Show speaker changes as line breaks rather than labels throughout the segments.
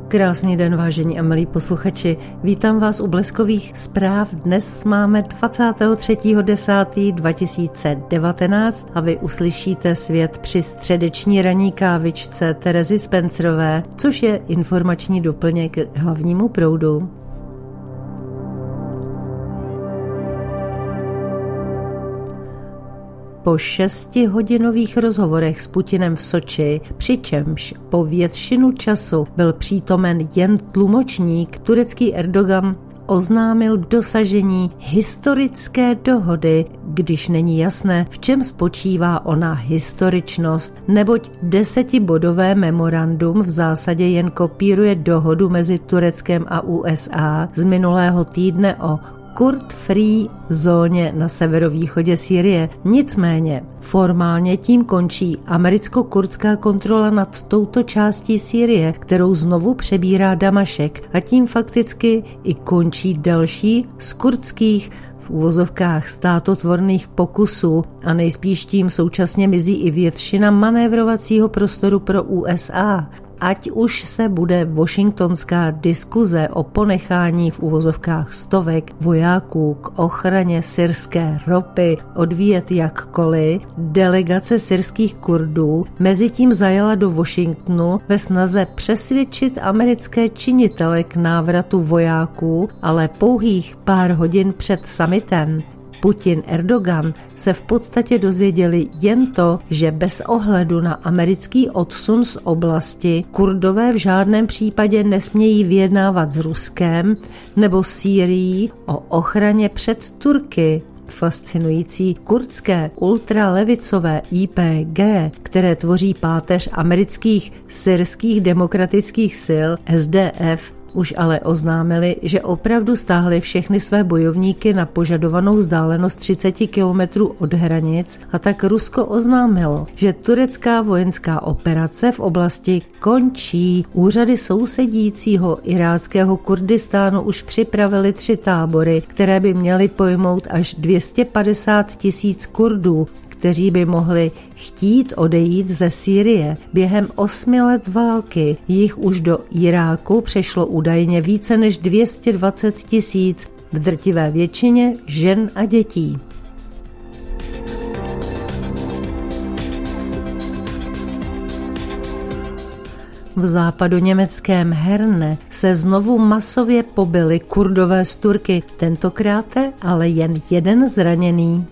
Krásný den, vážení a milí posluchači. Vítám vás u Bleskových zpráv. Dnes máme 23.10.2019 a vy uslyšíte svět při středeční ranní kávičce Terezy Spencerové, což je informační doplněk k hlavnímu proudu. Po 6hodinových rozhovorech s Putinem v Soči, přičemž po většinu času byl přítomen jen tlumočník, turecký Erdogan oznámil dosažení historické dohody, když není jasné, v čem spočívá ona historičnost, neboť 10bodové memorandum v zásadě jen kopíruje dohodu mezi Tureckem a USA z minulého týdne o Kurd-free zóně na severovýchodě Sýrie. Nicméně formálně tím končí americko-kurdská kontrola nad touto částí Sýrie, kterou znovu přebírá Damašek, a tím fakticky i končí další z kurdských v uvozovkách státotvorných pokusů a nejspíš tím současně mizí i většina manévrovacího prostoru pro USA. Ať už se bude washingtonská diskuze o ponechání v uvozovkách stovek vojáků k ochraně syrské ropy odvíjet jakkoliv, delegace syrských Kurdů mezitím zajela do Washingtonu ve snaze přesvědčit americké činitele k návratu vojáků, ale pouhých pár hodin před summitem Putin-Erdogan se v podstatě dozvěděli jen to, že bez ohledu na americký odsun z oblasti Kurdové v žádném případě nesmějí vyjednávat s Ruskem nebo Sýrií o ochraně před Turky. Fascinující kurdské ultralevicové YPG, které tvoří páteř amerických syrských demokratických sil SDF, už ale oznámili, že opravdu stáhli všechny své bojovníky na požadovanou vzdálenost 30 kilometrů od hranic, a tak Rusko oznámilo, že turecká vojenská operace v oblasti končí. Úřady sousedícího iráckého Kurdistánu už připravili 3 tábory, které by měly pojmout až 250 000 Kurdů, kteří by mohli chtít odejít ze Sýrie. Během 8 let války jich už do Iráku přešlo údajně více než 220 000, v drtivé většině žen a dětí. V západoněmeckém Herne se znovu masově pobili Kurdové z Turky, tentokrát ale jen jeden zraněný.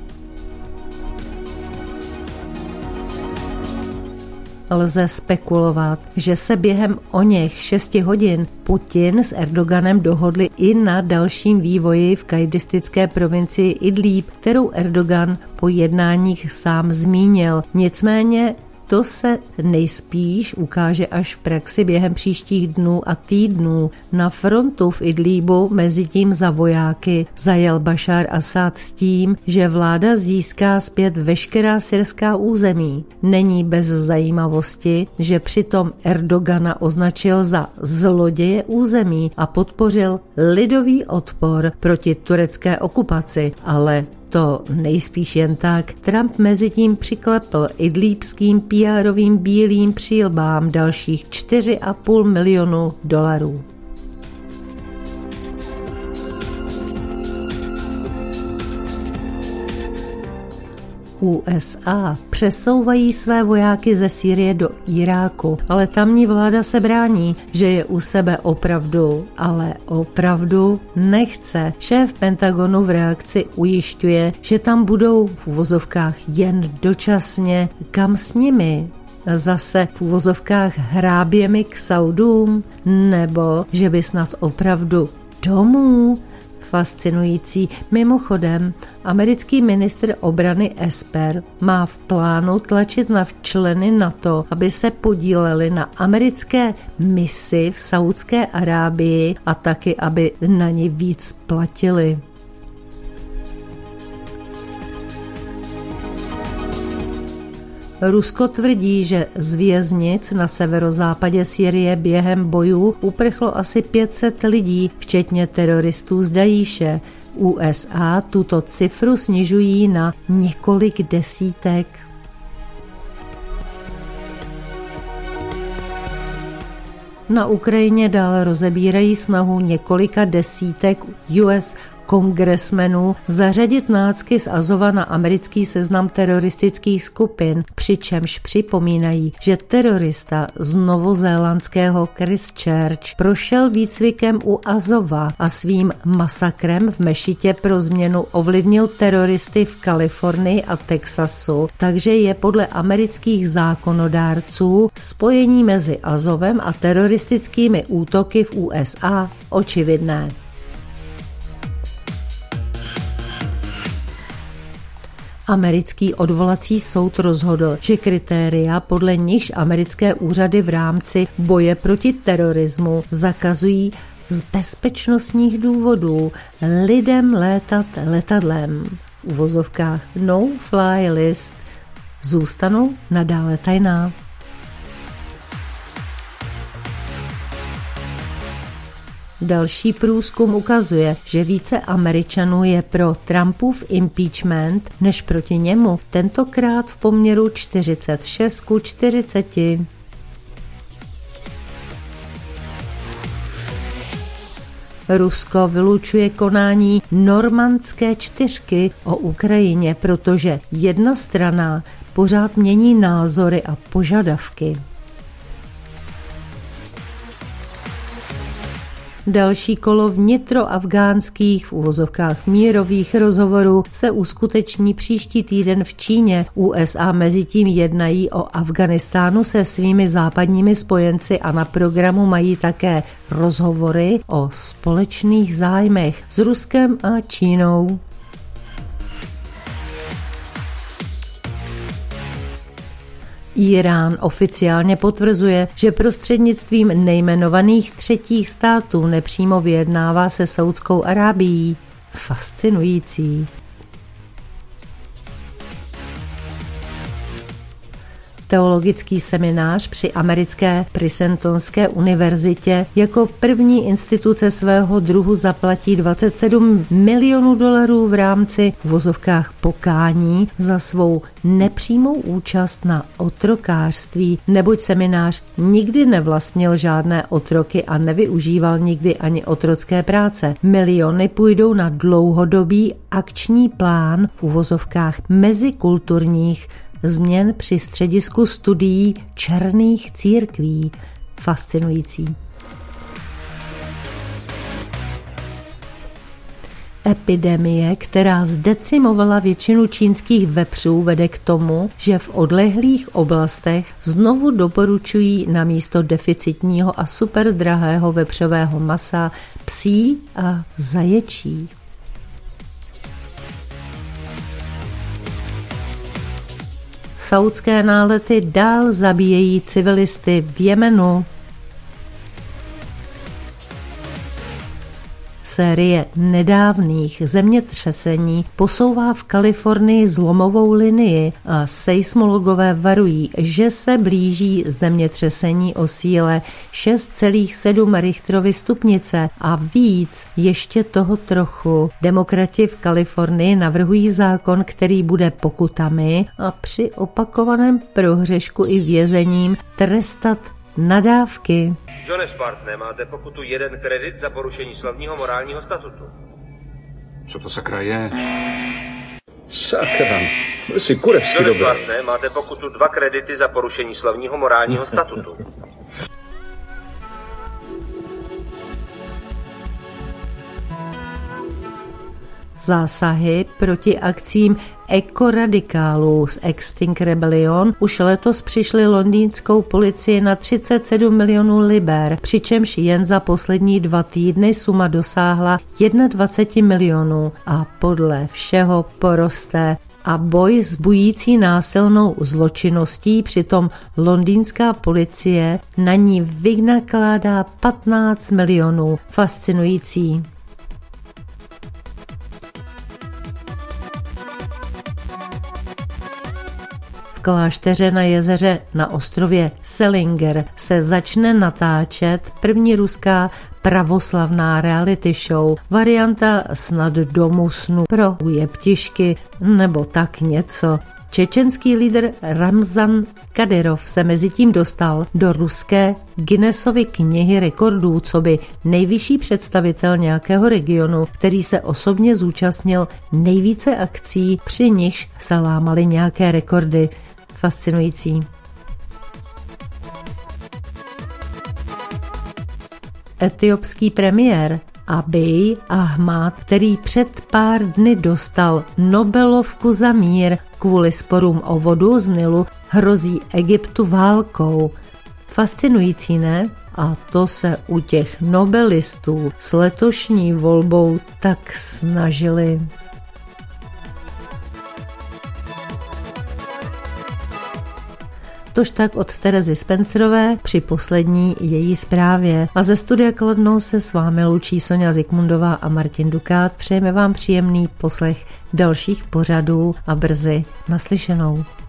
Lze spekulovat, že se během oněch 6 hodin Putin s Erdoganem dohodli i na dalším vývoji v kajdistické provincii Idlíb, kterou Erdogan po jednáních sám zmínil. Nicméně to se nejspíš ukáže až v praxi během příštích dnů a týdnů. Na frontu v Idlíbu mezitím za vojáky zajel Bašár Asad s tím, že vláda získá zpět veškerá syrská území. Není bez zajímavosti, že přitom Erdogana označil za zloděje území a podpořil lidový odpor proti turecké okupaci, ale to nejspíš jen tak. Trump mezitím přiklepl idlíbským PR-ovým bílým přílbám dalších $4,5 milionu. USA přesouvají své vojáky ze Sýrie do Iráku, ale tamní vláda se brání, že je u sebe opravdu, ale opravdu nechce. Šéf Pentagonu v reakci ujišťuje, že tam budou v uvozovkách jen dočasně. Kam s nimi? Zase v uvozovkách hráběmi k Saudům? Nebo že by snad opravdu domů? Fascinující. Mimochodem, americký ministr obrany Esper má v plánu tlačit na členy NATO, aby se podíleli na americké misi v Saudské Arábii a taky, aby na ní víc platili. Rusko tvrdí, že z věznic na severozápadě Sýrie během bojů uprchlo asi 500 lidí, včetně teroristů z Dajíše. USA tuto cifru snižují na několik desítek. Na Ukrajině dál rozebírají snahu několika desítek US kongresmenů zařadit nácky z Azova na americký seznam teroristických skupin, přičemž připomínají, že terorista z novozélandského Christchurch prošel výcvikem u Azova a svým masakrem v mešitě pro změnu ovlivnil teroristy v Kalifornii a Texasu, takže je podle amerických zákonodárců spojení mezi Azovem a teroristickými útoky v USA očividné. Americký odvolací soud rozhodl, že kritéria, podle nichž americké úřady v rámci boje proti terorismu zakazují z bezpečnostních důvodů lidem létat letadlem, v uvozovkách no-fly list, zůstanou nadále tajná. Další průzkum ukazuje, že více Američanů je pro Trumpův impeachment než proti němu, tentokrát v poměru 46:40. Rusko vylučuje konání normandské čtyřky o Ukrajině, protože jedna strana pořád mění názory a požadavky. Další kolo vnitroafgánských v uvozovkách mírových rozhovorů se uskuteční příští týden v Číně. USA mezitím jednají o Afghánistánu se svými západními spojenci a na programu mají také rozhovory o společných zájmech s Ruskem a Čínou. Irán oficiálně potvrzuje, že prostřednictvím nejmenovaných třetích států nepřímo vyjednává se Saudskou Arábií. Fascinující. Teologický seminář při americké Princetonské univerzitě jako první instituce svého druhu zaplatí $27 milionů v rámci v vozovkách pokání za svou nepřímou účast na otrokářství, neboť seminář nikdy nevlastnil žádné otroky a nevyužíval nikdy ani otrocké práce. Miliony půjdou na dlouhodobý akční plán v uvozovkách mezikulturních změn při středisku studií černých církví. Fascinující. Epidemie, která zdecimovala většinu čínských vepřů, vede k tomu, že v odlehlých oblastech znovu doporučují namísto deficitního a superdrahého vepřového masa psí a zaječí. Saúdské nálety dál zabíjejí civilisty v Jemenu. Série nedávných zemětřesení posouvá v Kalifornii zlomovou linii a seismologové varují, že se blíží zemětřesení o síle 6,7 Richterovy stupnice a víc ještě toho trochu. Demokrati v Kalifornii navrhují zákon, který bude pokutami a při opakovaném prohřešku i vězením trestat nadávky.
Johne Spartane, máte pokutu 1 kredit za porušení slavního morálního statutu.
Co to sakra je?
Sakra, byl jsi kurevsky dobrý. Johne Spartane, máte pokutu 2 kredity za porušení slavního morálního statutu.
Zásahy proti akcím ekoradikálů z Extinct Rebellion už letos přišly londýnskou policii na 37 milionů liber, přičemž jen za poslední 2 týdny suma dosáhla 21 milionů a podle všeho poroste. A boj s bující násilnou zločinností, přitom londýnská policie na ní vynakládá 15 milionů. Fascinující. Klášteře na jezeře na ostrově Selinger se začne natáčet první ruská pravoslavná reality show, varianta snad domu snu pro jeptišky nebo tak něco. Čečenský lídr Ramzan Kadyrov se mezitím dostal do ruské Guinnessovy knihy rekordů coby nejvyšší představitel nějakého regionu, který se osobně zúčastnil nejvíce akcí, při nichž se lámaly nějaké rekordy. Fascinující. Etiopský premiér Abiy Ahmad, který před pár dny dostal Nobelovku za mír kvůli sporům o vodu z Nilu, hrozí Egyptu válkou. Fascinující, ne? A to se u těch nobelistů s letošní volbou tak snažili. Tož tak od Terezy Spencerové při poslední její zprávě. A ze studia Kladno se s vámi loučí Soňa Zikmundová a Martin Dukát. Přejeme vám příjemný poslech dalších pořadů a brzy naslyšenou.